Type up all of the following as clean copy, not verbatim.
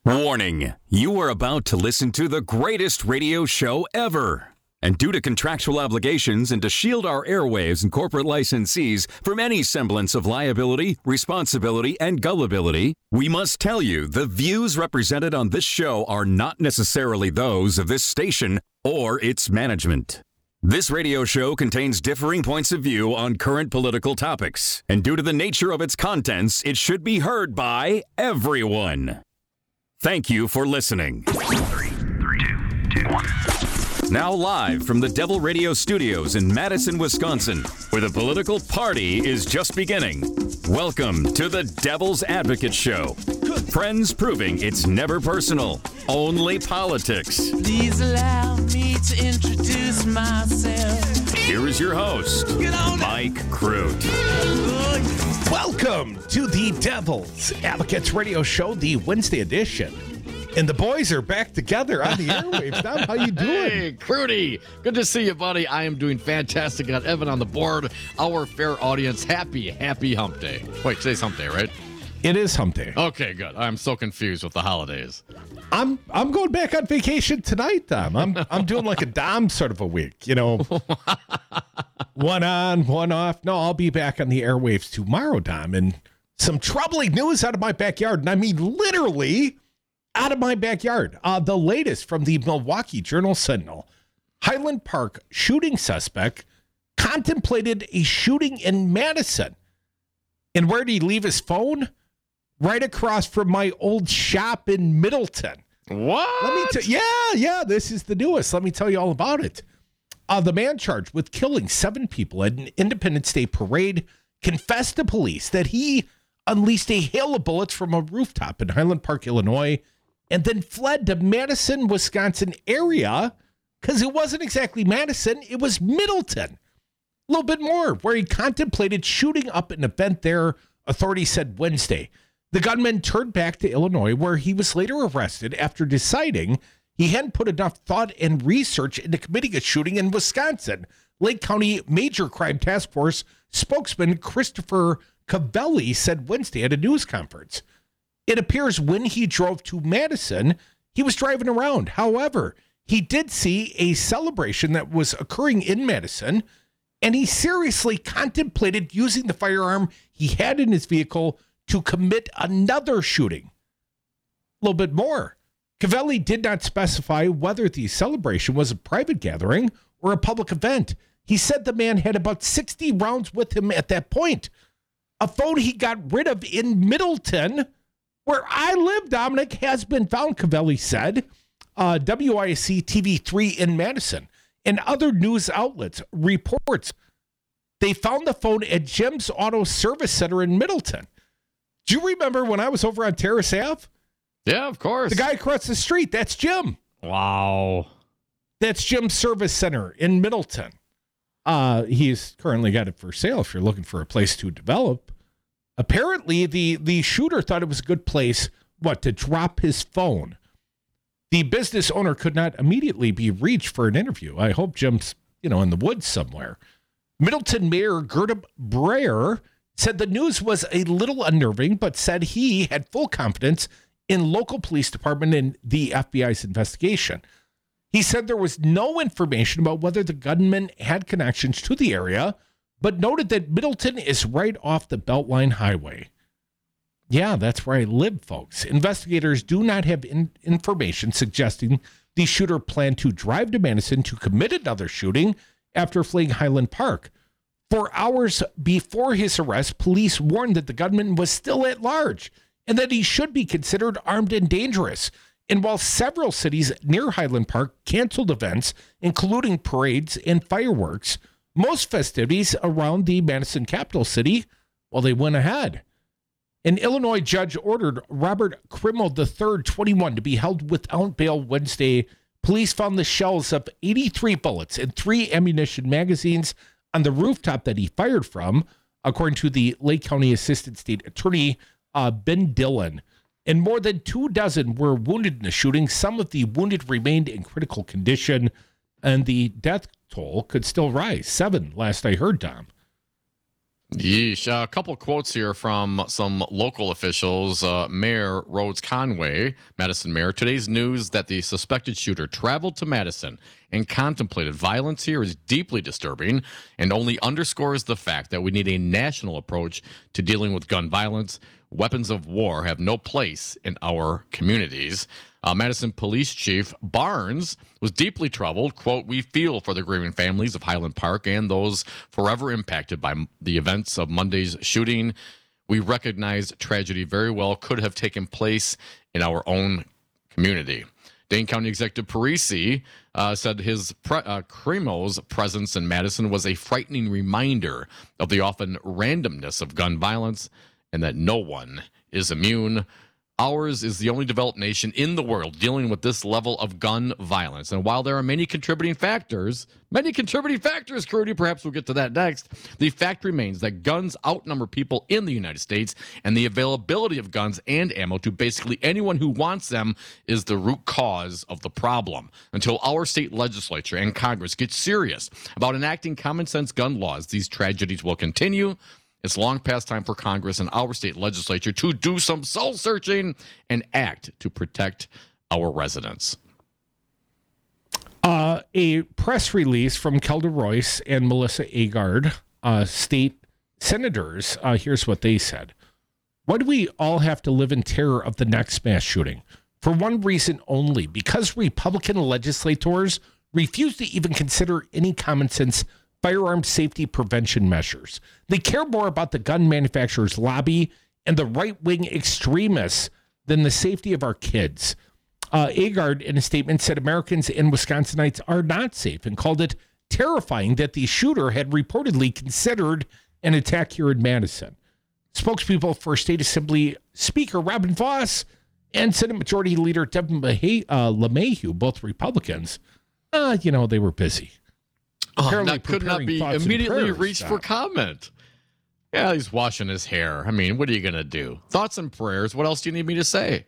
Warning, you are about to listen to the greatest radio show ever. And due to contractual obligations and to shield our airwaves and corporate licensees from any semblance of liability, responsibility, and gullibility, we must tell you the views represented on this show are not necessarily those of this station or its management. This radio show contains differing points of view on current political topics, and due to the nature of its contents, it should be heard by everyone. Thank you for listening. 3, 2, 1. Now live from the Devil Radio Studios in Madison, Wisconsin, where the political party is just beginning. Welcome to the Devil's Advocate Show. Friends proving it's never personal, only politics. Please allow me to introduce myself. Here is your host, Mike Crute. Welcome to the Devil's Advocates Radio Show, the Wednesday edition. And the boys are back together on the airwaves. Tom, how you doing? Hey, Crudy. Good to see you, buddy. I am doing fantastic. Got Evan on the board. Our fair audience, happy hump day. Wait, today's hump day, right? It is hump day. Okay, good. I'm so confused with the holidays. I'm going back on vacation tonight, Dom. I'm doing like a Dom sort of a week, you know. One on, one off. No, I'll be back on the airwaves tomorrow, Dom. And some troubling news out of my backyard. And I mean literally out of my backyard. The latest from the Milwaukee Journal-Sentinel. Highland Park shooting suspect contemplated a shooting in Madison. And where did he leave his phone? Right across from my old shop in Middleton. What? Let me tell yeah, this is the newest. Let me tell you all about it. The man charged with killing 7 people at an Independence Day parade confessed to police that he unleashed a hail of bullets from a rooftop in Highland Park, Illinois, and then fled to Madison, Wisconsin area, because it wasn't exactly Madison, it was Middleton. A little bit more, where he contemplated shooting up an event there, authorities said Wednesday. The gunman turned back to Illinois, where he was later arrested after deciding he hadn't put enough thought and research into committing a shooting in Wisconsin. Lake County Major Crime Task Force spokesman Christopher Cavelli said Wednesday at a news conference. It appears when he drove to Madison, he was driving around. However, he did see a celebration that was occurring in Madison, and he seriously contemplated using the firearm he had in his vehicle to commit another shooting. A little bit more. Cavelli did not specify whether the celebration was a private gathering or a public event. He said the man had about 60 rounds with him at that point. A phone he got rid of in Middleton, where I live, Dominic, has been found, Cavelli said. WIC TV3 in Madison and other news outlets reports they found the phone at Jim's Auto Service Center in Middleton. Do you remember when I was over on Terrace Ave? Yeah, of course. The guy across the street, that's Jim. Wow. That's Jim's Service Center in Middleton. He's currently got it for sale if you're looking for a place to develop. Apparently, the shooter thought it was a good place, to drop his phone. The business owner could not immediately be reached for an interview. I hope Jim's, in the woods somewhere. Middleton Mayor Gerda Breyer said the news was a little unnerving, but said he had full confidence in local police department and the FBI's investigation. He said there was no information about whether the gunman had connections to the area, but noted that Middleton is right off the Beltline Highway. Yeah, that's where I live, folks. Investigators do not have information suggesting the shooter planned to drive to Madison to commit another shooting after fleeing Highland Park. For hours before his arrest, police warned that the gunman was still at large and that he should be considered armed and dangerous. And while several cities near Highland Park canceled events, including parades and fireworks, most festivities around the Madison capital city, they went ahead. An Illinois judge ordered Robert Krimmel III, 21, to be held without bail Wednesday. Police found the shells of 83 bullets and 3 ammunition magazines on the rooftop that he fired from, according to the Lake County Assistant State Attorney Ben Dillon. And more than 24 were wounded in the shooting. Some of the wounded remained in critical condition, and the death toll could still rise. 7, last I heard, Tom. Yeesh. A couple quotes here from some local officials. Mayor Rhodes Conway, Madison Mayor, today's news that the suspected shooter traveled to Madison and contemplated violence here is deeply disturbing and only underscores the fact that we need a national approach to dealing with gun violence. Weapons of war have no place in our communities. Madison Police Chief Barnes was deeply troubled. Quote, we feel for the grieving families of Highland Park and those forever impacted by the events of Monday's shooting. We recognize tragedy very well could have taken place in our own community. Dane County Executive Parisi said his Cremo's presence in Madison was a frightening reminder of the often randomness of gun violence and that no one is immune. Ours is the only developed nation in the world dealing with this level of gun violence. And while there are many contributing factors, Crudy, perhaps we'll get to that next, the fact remains that guns outnumber people in the United States, and the availability of guns and ammo to basically anyone who wants them is the root cause of the problem. Until our state legislature and Congress get serious about enacting common sense gun laws, these tragedies will continue. It's long past time for Congress and our state legislature to do some soul searching and act to protect our residents. A press release from Kelda Royce and Melissa Agard, state senators, here's what they said. Why do we all have to live in terror of the next mass shooting? For one reason only, because Republican legislators refuse to even consider any common sense firearm safety prevention measures. They care more about the gun manufacturers' lobby and the right-wing extremists than the safety of our kids. Agard, in a statement, said Americans and Wisconsinites are not safe and called it terrifying that the shooter had reportedly considered an attack here in Madison. Spokespeople for State Assembly Speaker Robin Vos and Senate Majority Leader Devin LeMahieu, both Republicans, they were busy. That could not be immediately reached for comment. Yeah, he's washing his hair. I mean, what are you going to do? Thoughts and prayers. What else do you need me to say?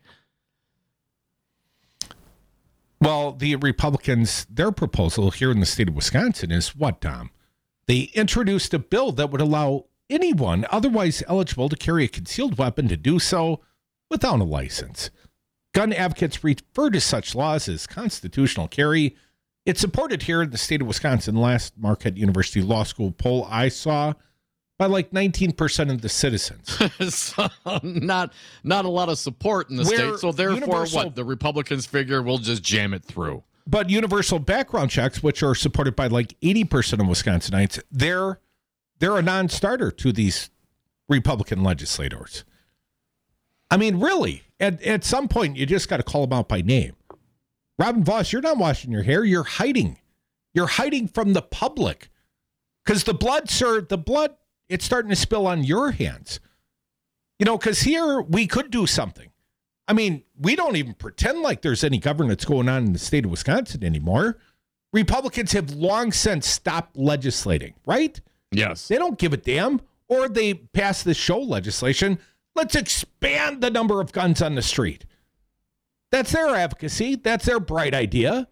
Well, the Republicans, their proposal here in the state of Wisconsin is what, Tom? They introduced a bill that would allow anyone otherwise eligible to carry a concealed weapon to do so without a license. Gun advocates refer to such laws as constitutional carry. It's supported here in the state of Wisconsin. Last Marquette University Law School poll I saw by like 19% of the citizens. So not a lot of support in the state. So therefore, the Republicans figure we'll just jam it through. But universal background checks, which are supported by like 80% of Wisconsinites, they're a non-starter to these Republican legislators. I mean, really, at some point, you just got to call them out by name. Robin Vos, you're not washing your hair. You're hiding. You're hiding from the public because the blood, it's starting to spill on your hands. Because here we could do something. I mean, we don't even pretend like there's any governance going on in the state of Wisconsin anymore. Republicans have long since stopped legislating, right? Yes. They don't give a damn. Or they pass this show legislation. Let's expand the number of guns on the street. That's their advocacy. That's their bright idea.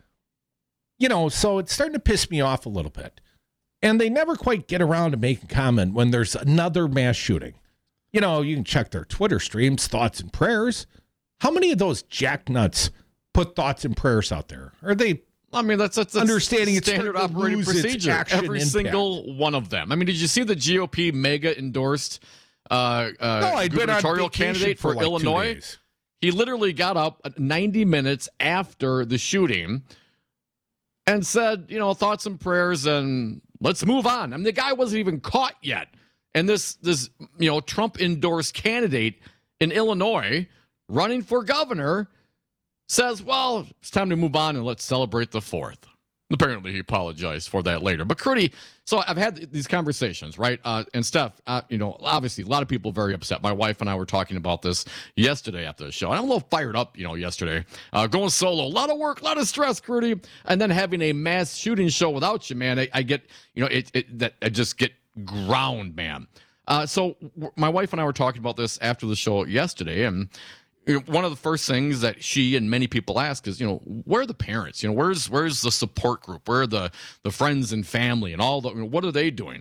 So it's starting to piss me off a little bit. And they never quite get around to making comment when there's another mass shooting. You can check their Twitter streams, thoughts and prayers. How many of those jacknuts put thoughts and prayers out there? Are they? I mean, that's understanding it's standard operating procedure. Every single one of them. I mean, did you see the GOP mega endorsed gubernatorial candidate for like Illinois? He literally got up 90 minutes after the shooting and said, thoughts and prayers and let's move on. I mean, the guy wasn't even caught yet. And this Trump-endorsed candidate in Illinois running for governor says, well, it's time to move on and let's celebrate the 4th. Apparently, he apologized for that later. But Crudy, so I've had these conversations, right? And Steph, obviously, a lot of people very upset. My wife and I were talking about this yesterday after the show. And I'm a little fired up, yesterday. Going solo, a lot of work, a lot of stress, Crudy. And then having a mass shooting show without you, man, I get, I just get ground, man. So my wife and I were talking about this after the show yesterday, and one of the first things that she and many people ask is, where are the parents? Where's the support group? Where are the friends and family and all the, what are they doing?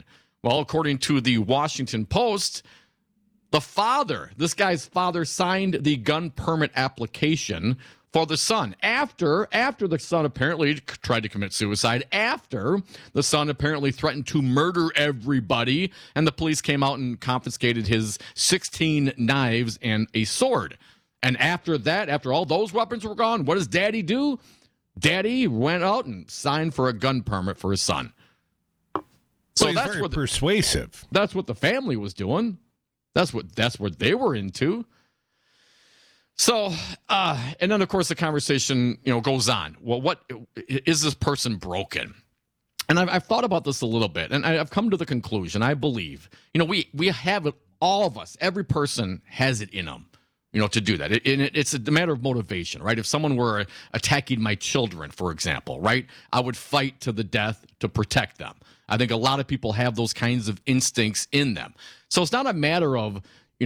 Well, according to the Washington Post, this guy's father signed the gun permit application for the son after the son apparently tried to commit suicide, after the son apparently threatened to murder everybody, and the police came out and confiscated his 16 knives and a sword. And after that, after all those weapons were gone, what does Daddy do? Daddy went out and signed for a gun permit for his son. So that's very persuasive. That's what the family was doing. That's what they were into. So, and then of course the conversation, goes on. Well, what is this person broken? And I've thought about this a little bit, and I've come to the conclusion. I believe, we have it. All of us, every person has it in them, to do that. It's a matter of motivation, right? If someone were attacking my children, for example, right, I would fight to the death to protect them. I think a lot of people have those kinds of instincts in them. So it's not a matter of,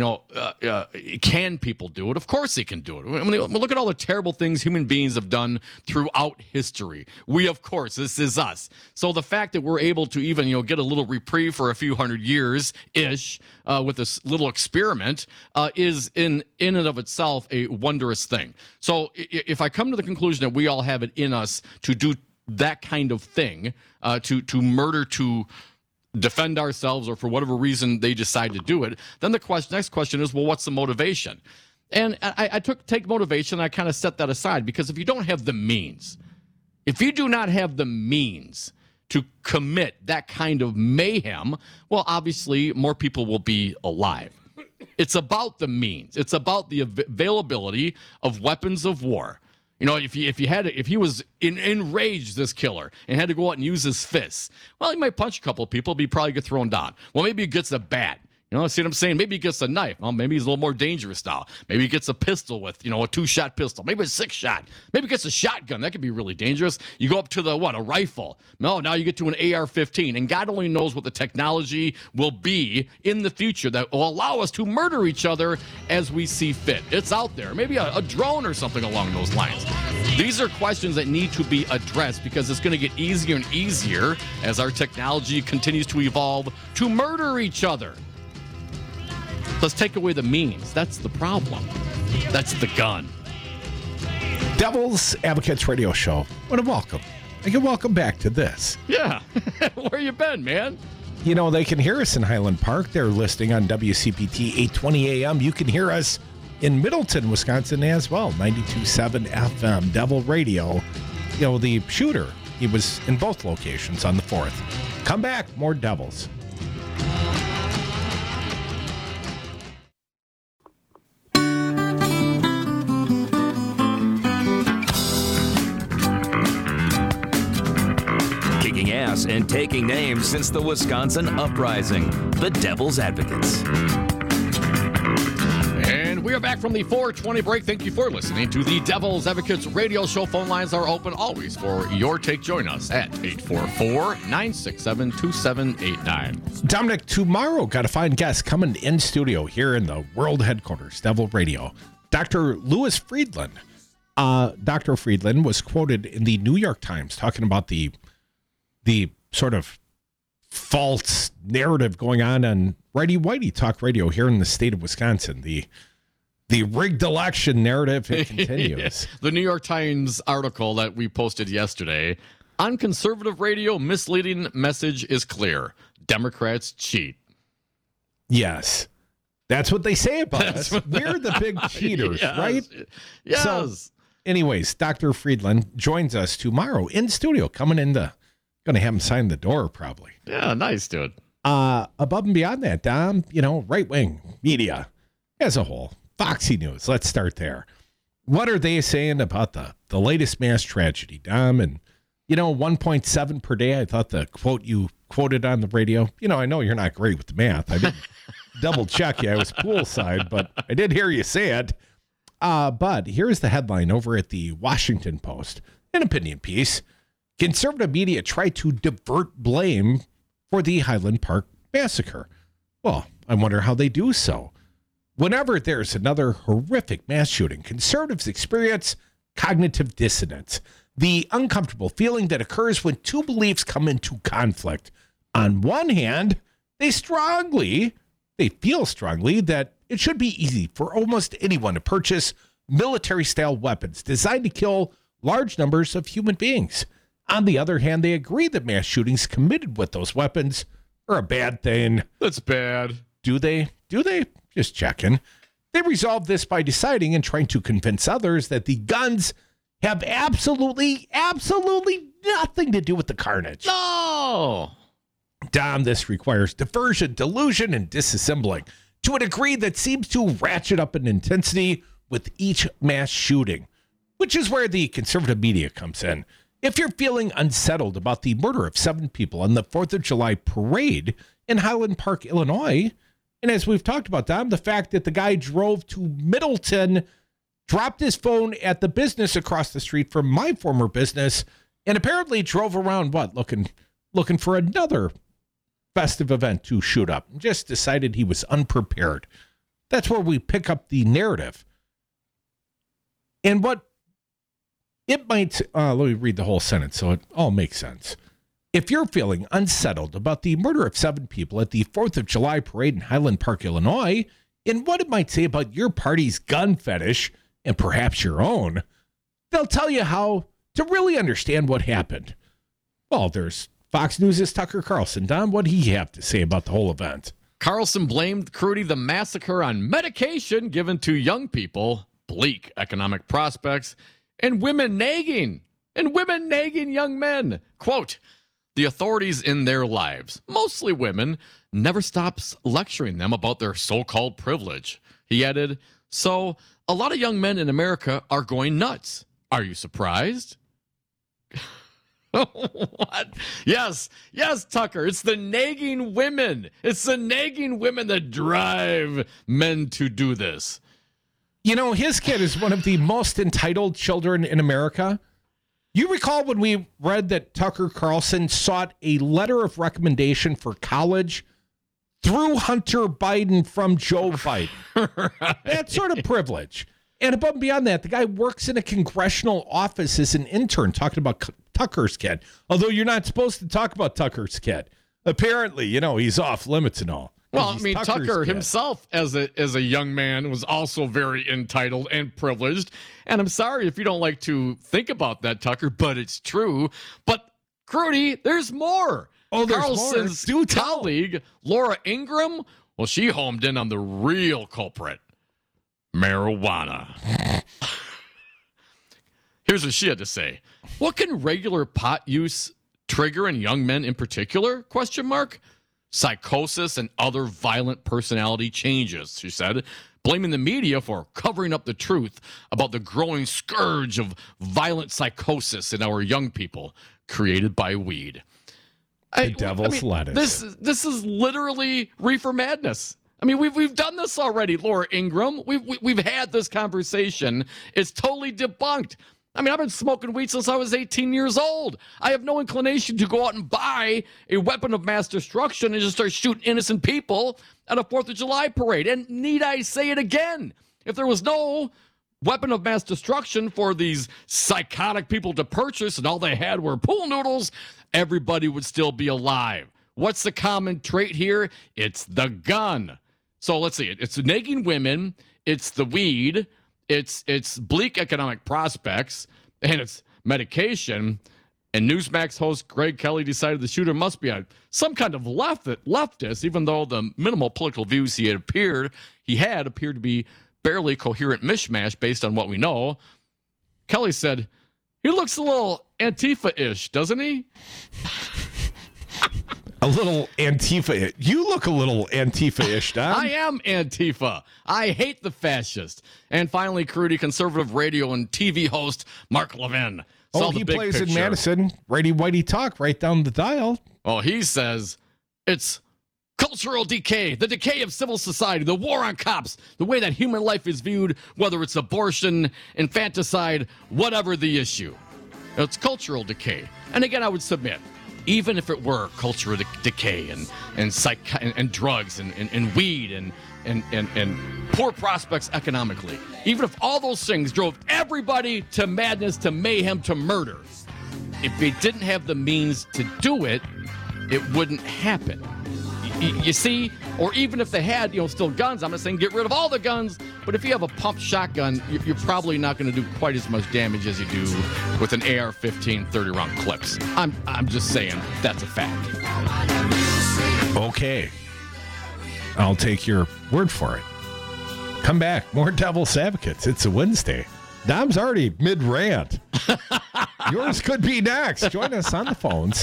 can people do it? Of course they can do it. I mean, look at all the terrible things human beings have done throughout history. This is us. So the fact that we're able to even, get a little reprieve for a few hundred years-ish with this little experiment is in and of itself a wondrous thing. So if I come to the conclusion that we all have it in us to do that kind of thing, to murder, to defend ourselves, or for whatever reason they decide to do it, then the next question is, well, what's the motivation? And I take motivation, and I kind of set that aside, because if you don't have the means, if you do not have the means to commit that kind of mayhem, well, obviously more people will be alive. It's about the means. It's about the availability of weapons of war. If he was enraged, this killer, and had to go out and use his fists, well, he might punch a couple of people, but he probably get thrown down. Well, maybe he gets a bat. See what I'm saying? Maybe he gets a knife. Well, maybe he's a little more dangerous now. Maybe he gets a pistol with, a 2-shot pistol. Maybe a 6-shot. Maybe he gets a shotgun. That could be really dangerous. You go up to a rifle. No, now you get to an AR-15. And God only knows what the technology will be in the future that will allow us to murder each other as we see fit. It's out there. Maybe a drone or something along those lines. These are questions that need to be addressed, because it's going to get easier and easier as our technology continues to evolve to murder each other. Let's take away the means. That's the problem. That's the gun. Devil's Advocates Radio Show. What a welcome. Welcome back to this. Yeah. Where you been, man? They can hear us in Highland Park. They're listening on WCPT 820 AM. You can hear us in Middleton, Wisconsin as well. 92.7 FM, Devil Radio. The shooter, he was in both locations on the 4th. Come back, more Devils. Kicking ass and taking names since the Wisconsin Uprising. The Devil's Advocates. And we are back from the 420 break. Thank you for listening to the Devil's Advocates Radio Show. Phone lines are open always for your take. Join us at 844-967-2789. Dominic, tomorrow got a fine guest coming in studio here in the world headquarters, Devil Radio. Dr. Louis Friedland. Dr. Friedland was quoted in the New York Times talking about the sort of false narrative going on Righty Whitey Talk Radio here in the state of Wisconsin. The rigged election narrative, it continues. Yeah. The New York Times article that we posted yesterday, on conservative radio, misleading message is clear. Democrats cheat. Yes. That's what they say about us. We're the big cheaters, yes. Right? Yes. So, anyways, Dr. Friedland joins us tomorrow in studio, coming in going to have him sign the door, probably. Yeah, nice, dude. Above and beyond that, Dom, right-wing media as a whole, Foxy News, let's start there. What are they saying about the latest mass tragedy, Dom? And, 1.7 per day, I thought the quote you quoted on the radio, I know you're not great with the math. I didn't double check you. I was poolside, but I did hear you say it. But here's the headline over at the Washington Post, an opinion piece. Conservative media try to divert blame for the Highland Park massacre. Well, I wonder how they do so. Whenever there's another horrific mass shooting, conservatives experience cognitive dissonance, the uncomfortable feeling that occurs when two beliefs come into conflict. On one hand, they feel strongly that it should be easy for almost anyone to purchase military-style weapons designed to kill large numbers of human beings. On the other hand, they agree that mass shootings committed with those weapons are a bad thing. That's bad. Do they? Just checking. They resolve this by deciding and trying to convince others that the guns have absolutely nothing to do with the carnage. No! Dom, this requires diversion, delusion, and disassembling to a degree that seems to ratchet up in intensity with each mass shooting, which is where the conservative media comes in. If you're feeling unsettled about the murder of 7 people on the 4th of July parade in Highland Park, Illinois, and as we've talked about, Dom, the fact that the guy drove to Middleton, dropped his phone at the business across the street from my former business, and apparently drove around, looking for another festive event to shoot up. Just decided he was unprepared. That's where we pick up the narrative. And what it might, let me read the whole sentence so it all makes sense. If you're feeling unsettled about the murder of 7 people at the 4th of July parade in Highland Park, Illinois, and what it might say about your party's gun fetish, and perhaps your own, they'll tell you how to really understand what happened. Well, there's Fox News' Tucker Carlson. Don, what did he have to say about the whole event? Carlson blamed Crudy the massacre on medication given to young people, bleak economic prospects, and women nagging young men. Quote, the authorities in their lives, mostly women, never stops lecturing them about their so-called privilege. He added, so a lot of young men in America are going nuts. Are you surprised? What? Yes, Tucker. It's the nagging women. It's the nagging women that drive men to do this. You know, his kid is one of the most entitled children in America. You recall when we read that Tucker Carlson sought a letter of recommendation for college through Hunter Biden from Joe Biden. Right. That sort of privilege. And above and beyond that, the guy works in a congressional office as an intern talking about Tucker's kid. Although you're not supposed to talk about Tucker's kid. Apparently, you know, he's off limits and all. Well, I mean, Tucker himself as a young man was also very entitled and privileged. And I'm sorry if you don't like to think about that, Tucker, but it's true. But, Crudy, there's more. Oh, there's Carlson's more. colleague, Laura Ingraham, well, she homed in on the real culprit, marijuana. Here's what she had to say. What can regular pot use trigger in young men in particular? ? Psychosis and other violent personality changes, she said, blaming the media for covering up the truth about the growing scourge of violent psychosis in our young people created by weed. Devil's lettuce. This is literally reefer madness. I mean, we've done this already, Laura Ingraham. We've had this conversation. It's totally debunked. I mean, I've been smoking weed since I was 18 years old. I have no inclination to go out and buy a weapon of mass destruction and just start shooting innocent people at a 4th of July parade. And need I say it again? If there was no weapon of mass destruction for these psychotic people to purchase and all they had were pool noodles, everybody would still be alive. What's the common trait here? It's the gun. So let's see. It's nagging women. It's the weed. It's bleak economic prospects, and it's medication. And Newsmax host Greg Kelly decided the shooter must be some kind of leftist, even though the minimal political views he had appeared to be barely coherent mishmash based on what we know. Kelly said, he looks a little Antifa-ish, doesn't he? A little Antifa. You look a little Antifa-ish, Don. I am Antifa. I hate the fascists. And finally, Crudy, conservative radio and TV host Mark Levin. Oh, he plays in Madison. Righty Whitey Talk right down the dial. Oh, he says it's cultural decay, the decay of civil society, the war on cops, the way that human life is viewed, whether it's abortion, infanticide, whatever the issue. It's cultural decay. And again, I would submit, even if it were cultural decay and drugs and weed and poor prospects economically, even if all those things drove everybody to madness, to mayhem, to murder, if they didn't have the means to do it, it wouldn't happen. You see, or even if they had, still guns, I'm not saying get rid of all the guns, but if you have a pump shotgun, you're probably not going to do quite as much damage as you do with an AR-15 30-round clips. I'm just saying that's a fact. Okay. I'll take your word for it. Come back. More Devil's Advocates. It's a Wednesday. Dom's already mid-rant. Yours could be next. Join us on the phones.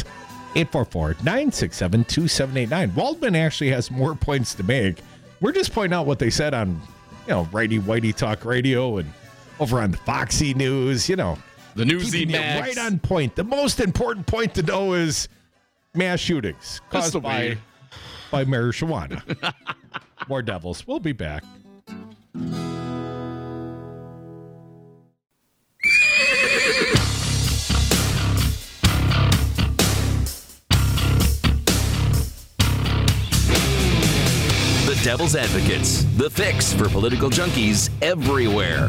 844-967-2789. Waldman actually has more points to make. We're just pointing out what they said on, Righty Whitey Talk Radio and over on the Foxy News, The Newsy Max. Right on point. The most important point to know is mass shootings caused by marijuana. More Devils. We'll be back. The Devil's Advocates, the fix for political junkies everywhere.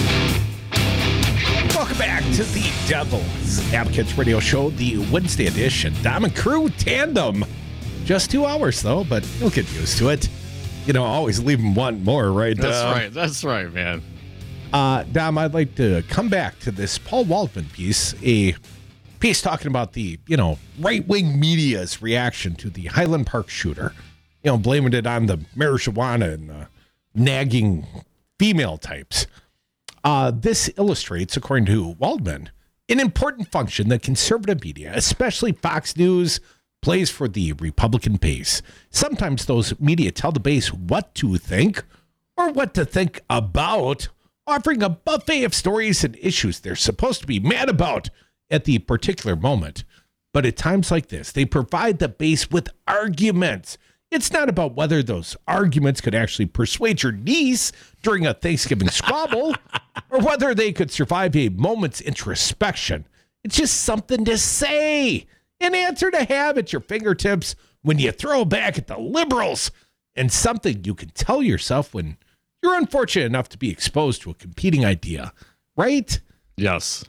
Welcome back to the Devil's Advocates Radio Show, the Wednesday edition. Dom and Crew tandem. Just 2 hours, though, but you'll get used to it. Always leave them wanting more, right? That's right, man. Dom, I'd like to come back to this Paul Waldman piece, a piece talking about the, right-wing media's reaction to the Highland Park shooter, blaming it on the marijuana and nagging female types. This illustrates, according to Waldman, an important function that conservative media, especially Fox News, plays for the Republican base. Sometimes those media tell the base what to think or what to think about, offering a buffet of stories and issues they're supposed to be mad about at the particular moment. But at times like this, they provide the base with arguments. It's not about whether those arguments could actually persuade your niece during a Thanksgiving squabble or whether they could survive a moment's introspection. It's just something to say, an answer to have at your fingertips when you throw back at the liberals, and something you can tell yourself when you're unfortunate enough to be exposed to a competing idea, right? Yes.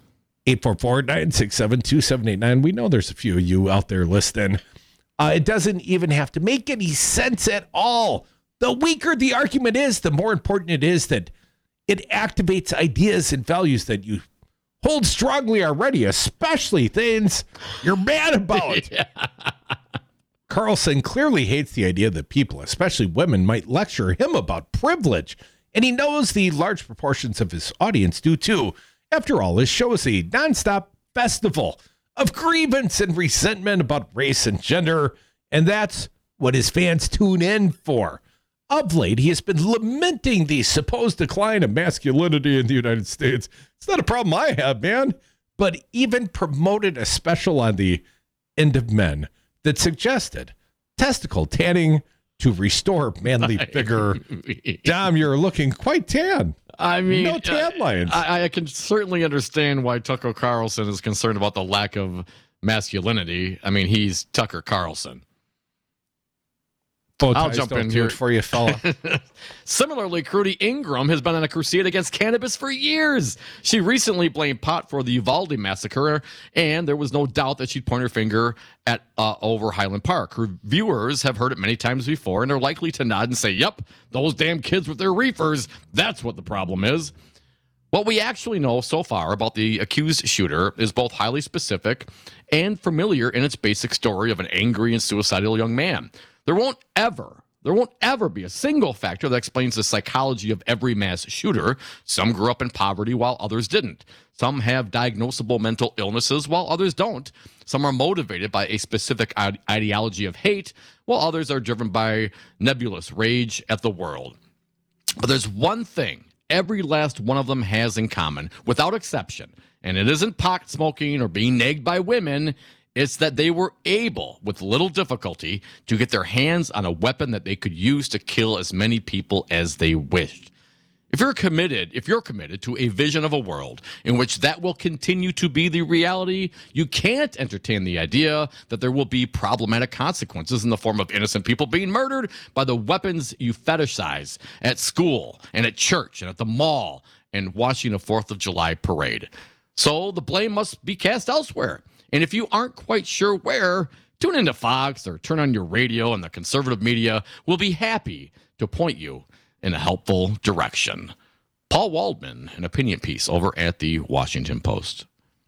844-967-2789. We know there's a few of you out there listening. It doesn't even have to make any sense at all. The weaker the argument is, the more important it is that it activates ideas and values that you hold strongly already, especially things you're mad about. Yeah. Carlson clearly hates the idea that people, especially women, might lecture him about privilege, and he knows the large proportions of his audience do too. After all, his show is a nonstop festival of grievance and resentment about race and gender, and that's what his fans tune in for. Of late, he has been lamenting the supposed decline of masculinity in the United States. It's not a problem I have, man. But even promoted a special on the end of men that suggested testicle tanning to restore manly vigor. Dom, you're looking quite tan. I mean, no tan lines. I can certainly understand why Tucker Carlson is concerned about the lack of masculinity. I mean, he's Tucker Carlson. I'll jump in here for you, fella. Similarly, Crudy Ingram has been on a crusade against cannabis for years. She recently blamed pot for the Uvalde massacre, and there was no doubt that she'd point her finger at over Highland Park. Her viewers have heard it many times before, and are likely to nod and say, "Yep, those damn kids with their reefers. That's what the problem is." What we actually know so far about the accused shooter is both highly specific and familiar in its basic story of an angry and suicidal young man. There won't ever be a single factor that explains the psychology of every mass shooter. Some grew up in poverty while others didn't. Some have diagnosable mental illnesses while others don't. Some are motivated by a specific ideology of hate, while others are driven by nebulous rage at the world. But there's one thing every last one of them has in common, without exception, and it isn't pot smoking or being nagged by women. It's that they were able, with little difficulty, to get their hands on a weapon that they could use to kill as many people as they wished. If you're committed to a vision of a world in which that will continue to be the reality, you can't entertain the idea that there will be problematic consequences in the form of innocent people being murdered by the weapons you fetishize at school and at church and at the mall and watching a 4th of July parade. So the blame must be cast elsewhere. And if you aren't quite sure where, tune into Fox or turn on your radio, and the conservative media will be happy to point you in a helpful direction. Paul Waldman, an opinion piece over at the Washington Post.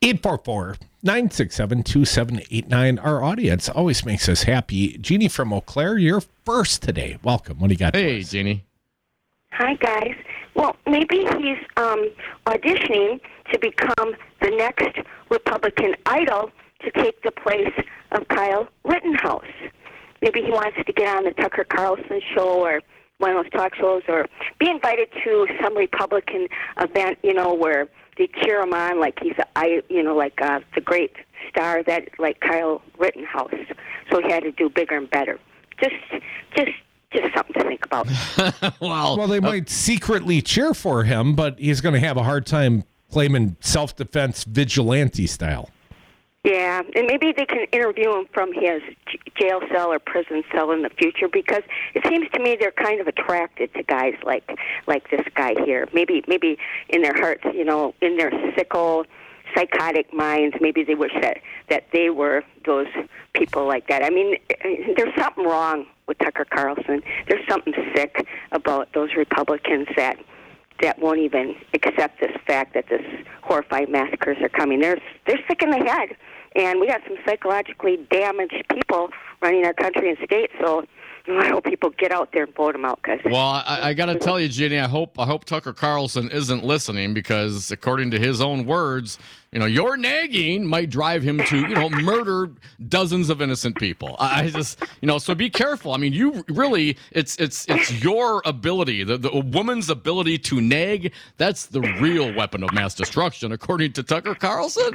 844-967-2789. Our audience always makes us happy. Jeannie from Eau Claire, you're first today. Welcome. What do you got? Hey, Jeannie. Hi, guys. Well, maybe he's auditioning to become the next Republican idol to take the place of Kyle Rittenhouse. Maybe he wants to get on the Tucker Carlson show or one of those talk shows, or be invited to some Republican event, where they cheer him on like he's the great star that like Kyle Rittenhouse. So he had to do bigger and better. Just something to think about. Well, they might secretly cheer for him, but he's going to have a hard time claiming self-defense vigilante style. Yeah, and maybe they can interview him from his jail cell or prison cell in the future, because it seems to me they're kind of attracted to guys like this guy here. Maybe in their hearts, in their sickle, psychotic minds, maybe they wish that they were those people like that. I mean, there's something wrong with Tucker Carlson. There's something sick about those Republicans that won't even accept this fact that this horrifying massacres are coming. They're sick in the head, and we got some psychologically damaged people running our country and state. So I hope people get out there and vote them out. Well, I got to tell you, Ginny, I hope Tucker Carlson isn't listening, because according to his own words, your nagging might drive him to, murder dozens of innocent people. I just, so be careful. I mean, you really, it's your ability, the woman's ability to nag. That's the real weapon of mass destruction, according to Tucker Carlson.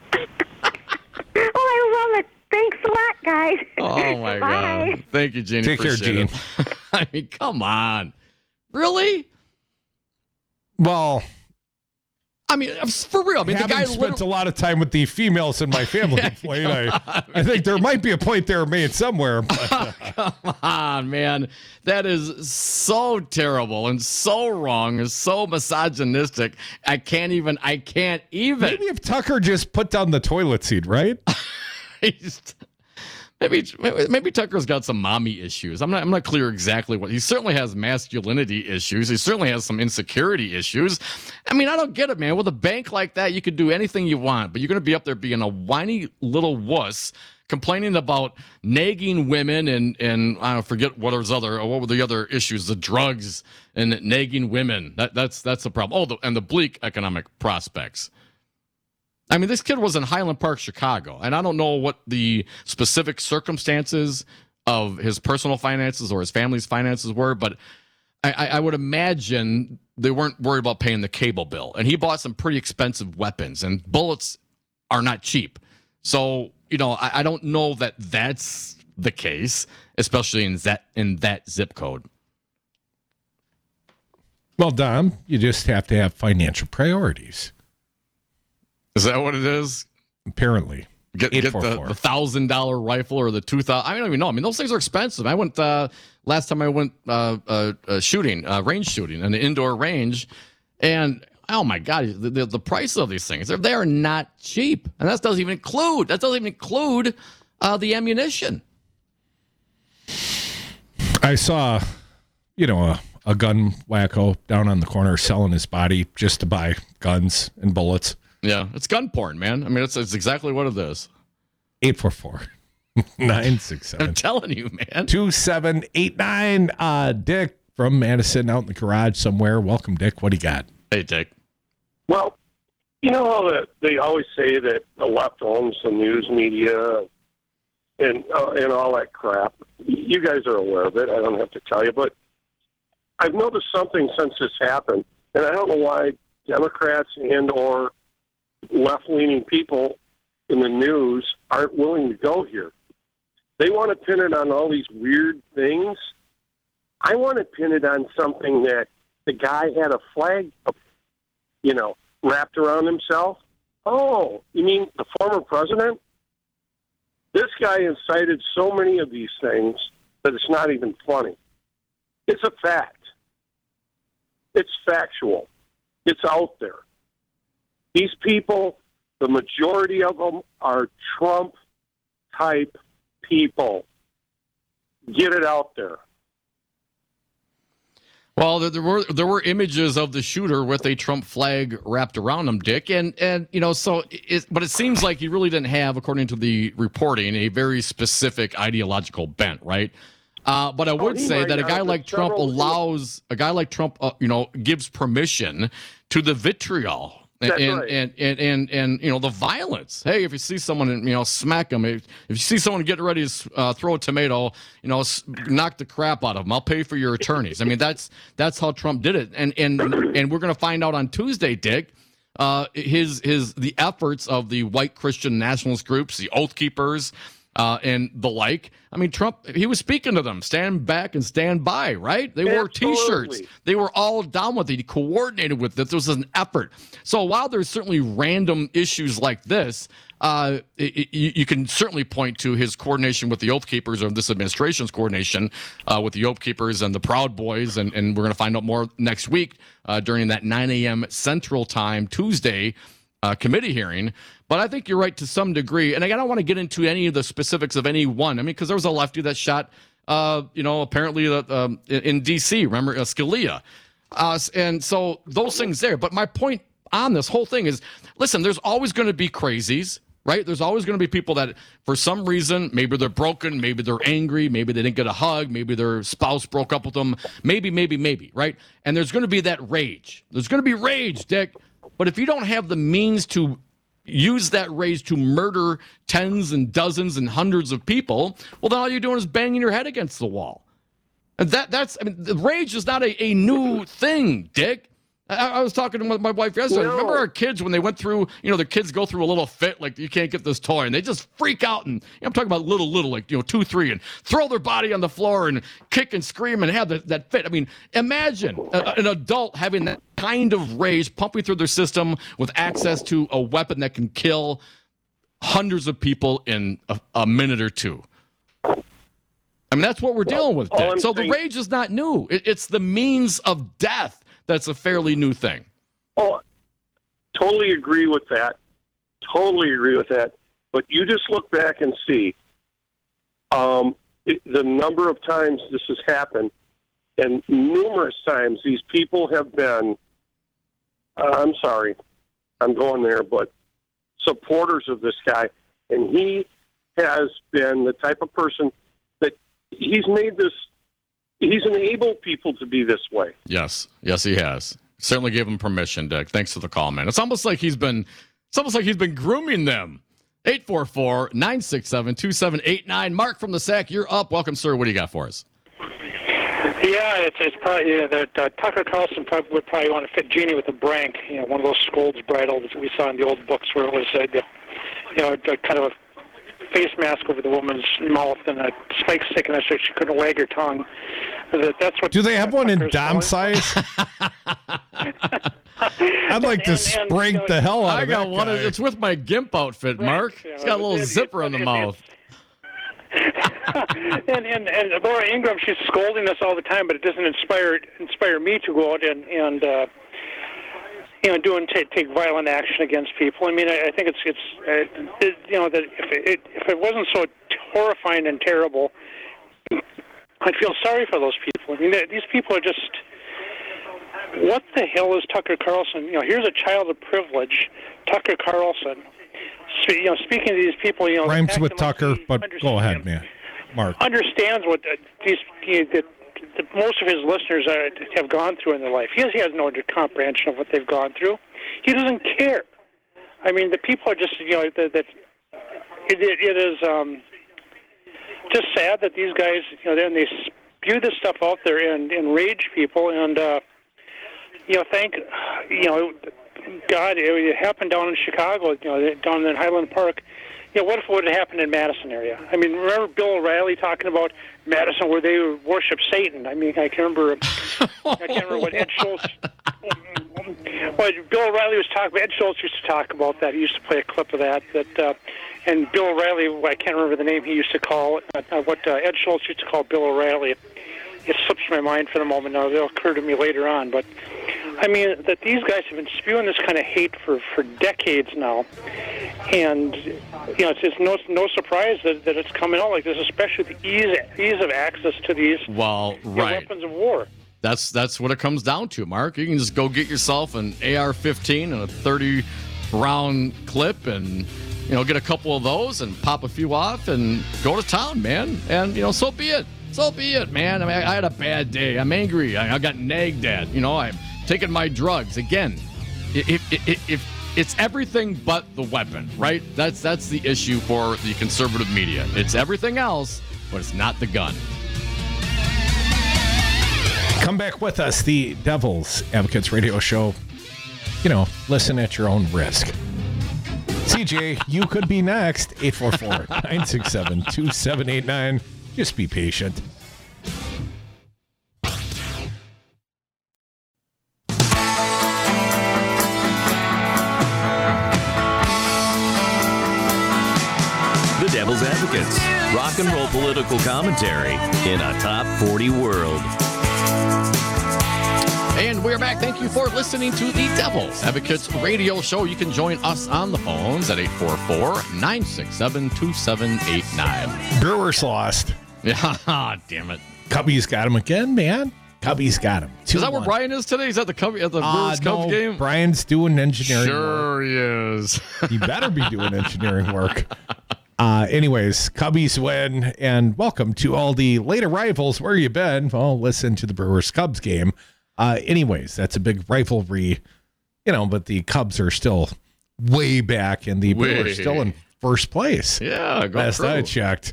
Oh, I love it. Thanks a lot, guys. Oh, my Bye. God. Thank you, Jeannie. Take care, Gene. I mean, come on. Really? Well, I mean, for real. I mean, the guy spent a lot of time with the females in my family. I think there might be a point there made somewhere. But, come on, man. That is so terrible and so wrong and so misogynistic. I can't even. Maybe if Tucker just put down the toilet seat, right? Maybe Tucker's got some mommy issues. I'm not clear exactly what. He certainly has masculinity issues. He certainly has some insecurity issues. I mean, I don't get it, man. With a bank like that, you could do anything you want, but you're going to be up there being a whiny little wuss, complaining about nagging women and I don't forget what were the other issues, the drugs and nagging women. That's the problem. Oh, and the bleak economic prospects. I mean, this kid was in Highland Park, Chicago, and I don't know what the specific circumstances of his personal finances or his family's finances were, but I would imagine they weren't worried about paying the cable bill. And he bought some pretty expensive weapons, and bullets are not cheap. So, I don't know that that's the case, especially in that zip code. Well, Dom, you just have to have financial priorities. Is that what it is? Apparently. Get the $1,000 rifle or the $2,000. I don't even know. I mean, those things are expensive. I went last time I went shooting, range shooting, in an indoor range, and oh my God, the price of these things, they are not cheap, and that doesn't even include the ammunition. I saw, a gun wacko down on the corner selling his body just to buy guns and bullets. Yeah, it's gun porn, man. I mean, it's exactly what it is. 844-967. I'm telling you, man. 2789. Dick from Madison out in the garage somewhere. Welcome, Dick. What do you got? Hey, Dick. Well, you know how they always say that the left owns the news media and all that crap. You guys are aware of it. I don't have to tell you, but I've noticed something since this happened, and I don't know why Democrats and or left-leaning people in the news aren't willing to go here. They want to pin it on all these weird things. I want to pin it on something that the guy had a flag, wrapped around himself. Oh, you mean the former president? This guy incited so many of these things that it's not even funny. It's a fact. It's factual. It's out there. These people, the majority of them are Trump-type people. Get it out there. Well, there were images of the shooter with a Trump flag wrapped around him, Dick, and but it seems like he really didn't have, according to the reporting, a very specific ideological bent, right? But I would say that a guy like Trump gives permission to the vitriol. And the violence. Hey, if you see someone, smack them. If you see someone getting ready to throw a tomato, knock the crap out of them. I'll pay for your attorneys. I mean, that's how Trump did it. And we're going to find out on Tuesday, Dick, the efforts of the white Christian nationalist groups, the Oath Keepers, and the like. I mean, Trump, he was speaking to them, stand back and stand by, right? They wore T-shirts. They were all down with it. He coordinated with it. There was an effort. So while there's certainly random issues like this, you can certainly point to his coordination with the Oath Keepers, or this administration's coordination with the Oath Keepers and the Proud Boys, and we're going to find out more next week during that 9 a.m. Central Time Tuesday committee hearing. But I think you're right to some degree, and I don't want to get into any of the specifics of any one. I mean, because there was a lefty that shot, apparently in D.C., remember, Scalia. And so those things there. But my point on this whole thing is, listen, there's always going to be crazies, right? There's always going to be people that, for some reason, maybe they're broken, maybe they're angry, maybe they didn't get a hug, maybe their spouse broke up with them, maybe, right? And there's going to be that rage. There's going to be rage, Dick. But if you don't have the means to use that rage to murder tens and dozens and hundreds of people, well, then all you're doing is banging your head against the wall. And the rage is not a new thing, Dick. I was talking to my wife yesterday. No. Remember our kids when they went through, the kids go through a little fit, like you can't get this toy, and they just freak out. And I'm talking about little, like, 2, 3, and throw their body on the floor and kick and scream and have that fit. I mean, imagine an adult having that kind of rage pumping through their system with access to a weapon that can kill hundreds of people in a minute or two. I mean, that's what we're dealing with, Dick. So the rage is not new. It's the means of death that's a fairly new thing. Oh, totally agree with that. But you just look back and see the number of times this has happened, and numerous times these people have been, I'm sorry, I'm going there, but supporters of this guy. And he has been the type of person that he's enabled people to be this way. Yes, he has. Certainly gave him permission, Dick. Thanks for the call, man. It's almost like he's been grooming them. 844-967-2789. Mark from the Sac, you're up. Welcome, sir. What do you got for us? Yeah, it's probably that Tucker Carlson would probably want to fit Jeannie with a brank. One of those scolds bridles that we saw in the old books where it was, kind of a face mask over the woman's mouth and a spike stick in her so she couldn't wag her tongue. That's what. Do they have one in dom size? I'd like to sprank the hell out of that. I got one. It's with my GIMP outfit, Mark. It's got a little zipper in the mouth. and Laura Ingraham, she's scolding us all the time, but it doesn't inspire me to go out and take violent action against people. I mean, I think that if it wasn't so horrifying and terrible, I'd feel sorry for those people. I mean, these people are just, what the hell is Tucker Carlson? Here's a child of privilege, Tucker Carlson. Speaking to these people, rhymes with Tucker, but go ahead, man. Mark understands what most of his listeners have gone through in their life. He has no comprehension of what they've gone through. He doesn't care. I mean, the people are just, it is just sad that these guys, then they spew this stuff out there and enrage people. And, thank, God, it happened down in Chicago, down in Highland Park. What if it would have happened in Madison area? I mean, remember Bill O'Reilly talking about Madison where they worship Satan? I mean, I can't remember what Ed Schultz. Well, Bill O'Reilly was talking. Ed Schultz used to talk about that. He used to play a clip of that. And Bill O'Reilly, I can't remember the name he used to call what Ed Schultz used to call Bill O'Reilly. It slips my mind for the moment. Now it'll occur to me later on. But I mean, that these guys have been spewing this kind of hate for decades now, And it's no surprise that it's coming out like this, especially the ease of access to these weapons of war. That's what it comes down to, Mark. You can just go get yourself an AR-15 and a 30-round clip, and get a couple of those and pop a few off and go to town, man. And so be it. So be it, man. I mean, I had a bad day. I'm angry. I got nagged at. I'm taking my drugs again. If it's everything but the weapon, right? That's the issue for the conservative media. It's everything else, but it's not the gun. Come back with us, the Devil's Advocates Radio Show. Listen at your own risk. CJ, you could be next. 844-967-2789. Just be patient. The Devil's Advocates. Rock and roll political commentary in a top 40 world. And we're back. Thank you for listening to the Devil's Advocates Radio Show. You can join us on the phones at 844-967-2789. Brewers lost. Yeah, damn it. Cubbies got him again, man. Cubbies got him. 2-1. Is that where Brian is today? Is that the Brewers Cubs game? Brian's doing engineering work. Sure he is. He better be doing engineering work. Anyways, Cubbies win, and welcome to all the late arrivals. Where you been? Well, listen to the Brewers-Cubs game. Anyways, that's a big rivalry, but the Cubs are still way back, and the Brewers still in first place. Yeah, go last I checked.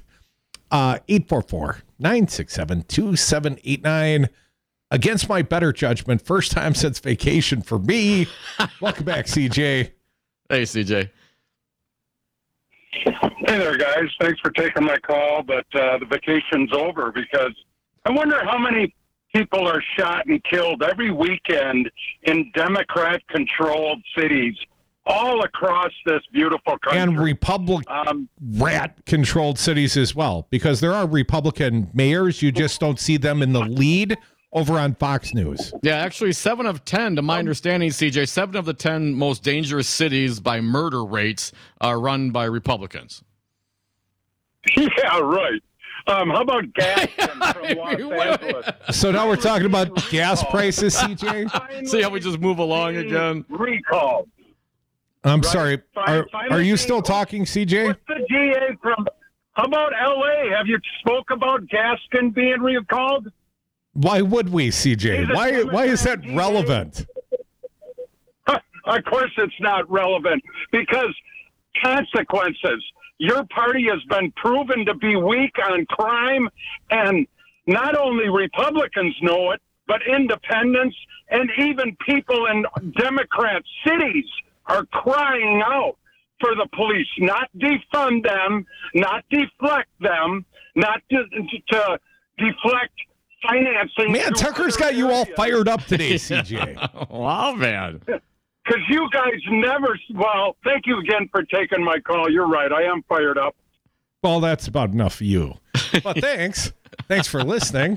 844-967-2789. Against my better judgment, first time since vacation for me. Welcome back, CJ. Hey, CJ. Hey there, guys. Thanks for taking my call, but the vacation's over because I wonder how many people are shot and killed every weekend in Democrat-controlled cities all across this beautiful country. And rat-controlled cities as well, because there are Republican mayors. You just don't see them in the lead over on Fox News. Yeah, actually, 7 of 10, to my understanding, CJ, 7 of the 10 most dangerous cities by murder rates are run by Republicans. Yeah, right. How about Gaston from Los Angeles? So now we're talking about gas prices, CJ? See how we just move along again? Recall. I'm sorry. Are you still talking, CJ? What's the DA from... How about L.A.? Have you spoke about Gaston being recalled? Why would we, CJ? Why is that relevant? Of course it's not relevant, because consequences. Your party has been proven to be weak on crime, and not only Republicans know it, but independents and even people in Democrat cities are crying out for the police, not defund them, not deflect them, not to deflect financing. Man, Tucker's got you all fired up today, CJ. Wow, man. Because you guys never... Well, thank you again for taking my call. You're right. I am fired up. Well, that's about enough for you. But thanks. Thanks for listening.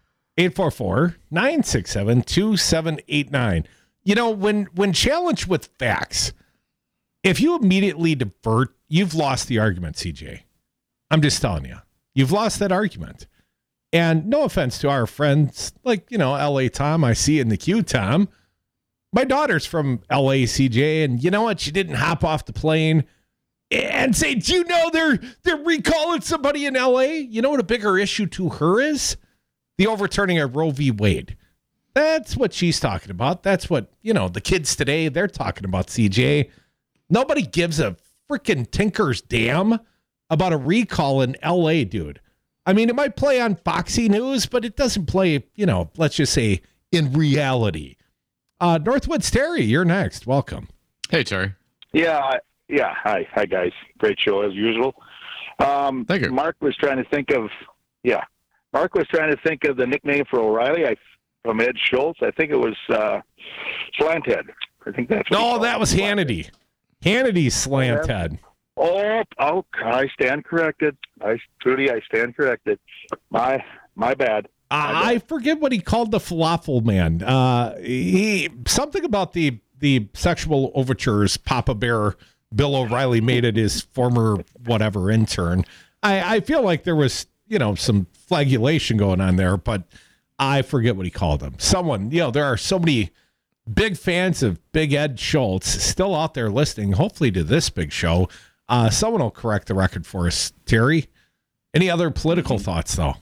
844-967-2789. When challenged with facts, if you immediately divert, you've lost the argument, CJ. I'm just telling you. You've lost that argument. And no offense to our friends like, L.A. Tom, I see in the queue, Tom. My daughter's from L.A., CJ, and you know what? She didn't hop off the plane and say, do you know they're recalling somebody in L.A.? You know what a bigger issue to her is? The overturning of Roe v. Wade. That's what she's talking about. That's what, the kids today, they're talking about, CJ. Nobody gives a freaking tinker's damn about a recall in L.A., dude. I mean, it might play on Foxy News, but it doesn't play, let's just say in reality. Northwoods Terry, you're next. Welcome. Hey, Terry. Yeah. Hi, guys. Great show as usual. Thank you. Mark was trying to think of the nickname for O'Reilly from Ed Schultz. I think it was Slanthead. I think that's what No, that was Hannity. Hannity's Slanthead. Oh, I stand corrected. Trudy, I stand corrected. My bad. I forget what he called the falafel man. He something about the sexual overtures Papa Bear Bill O'Reilly made it his former whatever intern. I feel like there was, some flagellation going on there, but I forget what he called him. Someone, there are so many big fans of Big Ed Schultz still out there listening, hopefully to this big show. Someone will correct the record for us. Terry, any other political thoughts, though?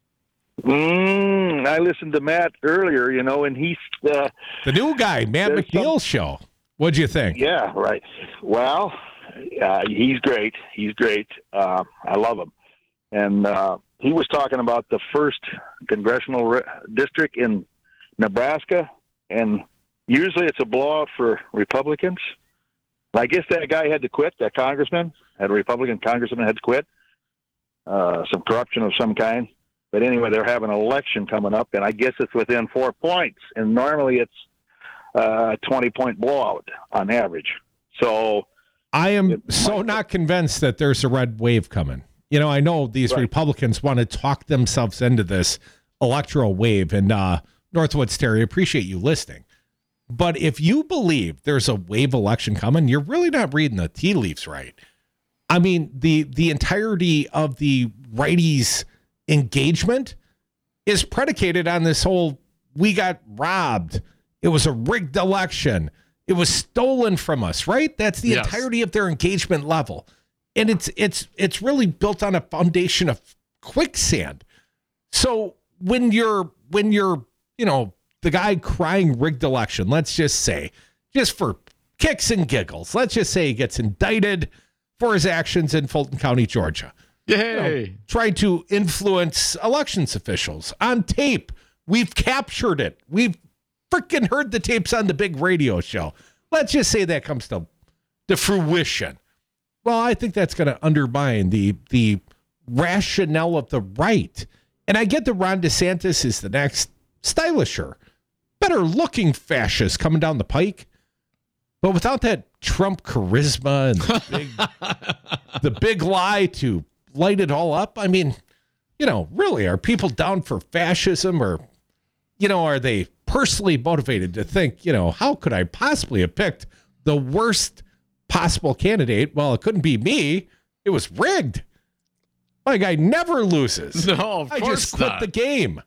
I listened to Matt earlier, and he's... the new guy, Matt McNeil's show. What'd you think? Yeah, right. Well, he's great. He's great. I love him. And he was talking about the first congressional district in Nebraska, and usually it's a blowout for Republicans. I guess that guy had to quit, that congressman, a Republican congressman had to quit. Some corruption of some kind. But anyway, they're having an election coming up, and I guess it's within 4 points. And normally it's a 20-point blowout on average. So I am not convinced that there's a red wave coming. I know these Republicans want to talk themselves into this electoral wave. And Northwoods, Terry, appreciate you listening. But if you believe there's a wave election coming, you're really not reading the tea leaves right. I mean, the entirety of the righties' engagement is predicated on this whole, we got robbed. It was a rigged election. It was stolen from us, right? That's the entirety of their engagement level. And it's really built on a foundation of quicksand. So when you're the guy crying rigged election, let's just say, just for kicks and giggles, let's just say he gets indicted for his actions in Fulton County, Georgia. Yay! Trying to influence elections officials on tape. We've captured it. We've freaking heard the tapes on the big radio show. Let's just say that comes to fruition. Well, I think that's going to undermine the rationale of the right. And I get that Ron DeSantis is the next stylisher, better looking fascist coming down the pike. But without that Trump charisma and the big lie to light it all up, I mean, really, are people down for fascism, or, are they personally motivated to think, how could I possibly have picked the worst possible candidate? Well, it couldn't be me. It was rigged. My guy never loses. No, of course I just quit not. the game.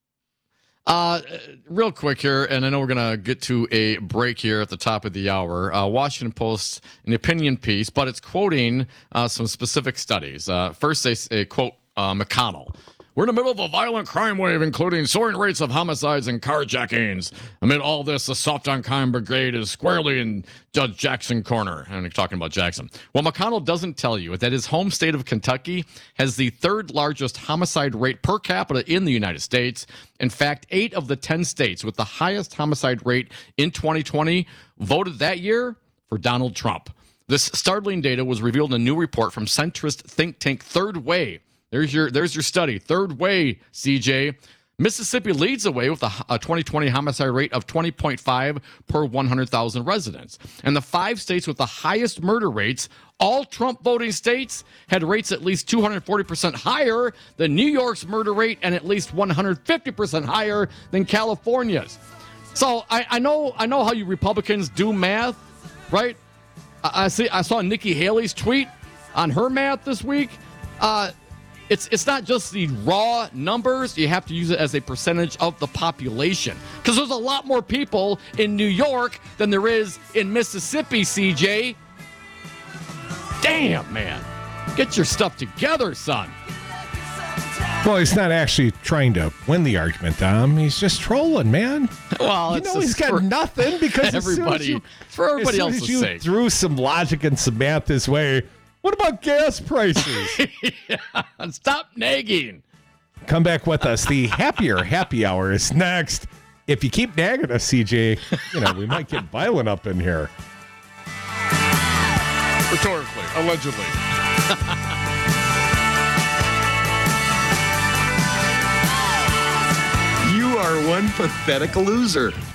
Real quick here, and I know we're going to get to a break here at the top of the hour. Washington Post, an opinion piece, but it's quoting some specific studies. First, they quote McConnell. We're in the middle of a violent crime wave, including soaring rates of homicides and carjackings. Amid all this, the Soft on Crime Brigade is squarely in Judge Jackson corner. And I'm talking about Jackson. What McConnell doesn't tell you is that his home state of Kentucky has the third largest homicide rate per capita in the United States. In fact, 8 of the 10 states with the highest homicide rate in 2020 voted that year for Donald Trump. This startling data was revealed in a new report from centrist think tank Third Way. There's your study. Third Way, CJ. Mississippi leads the way with a 2020 homicide rate of 20.5 per 100,000 residents. And the 5 states with the highest murder rates, all Trump voting states, had rates at least 240% higher than New York's murder rate and at least 150% higher than California's. So I know how you Republicans do math, right? I saw Nikki Haley's tweet on her math this week. It's not just the raw numbers. You have to use it as a percentage of the population. Because there's a lot more people in New York than there is in Mississippi, CJ. Damn, man. Get your stuff together, son. Well, he's not actually trying to win the argument, Dom. He's just trolling, man. Well, he's got nothing because everybody, for everybody else's sake. You threw some logic and some math this way. What about gas prices? Yeah, stop nagging. Come back with us. The happier happy hour is next. If you keep nagging us, CJ, we might get violent up in here. Rhetorically, allegedly. You are one pathetic loser.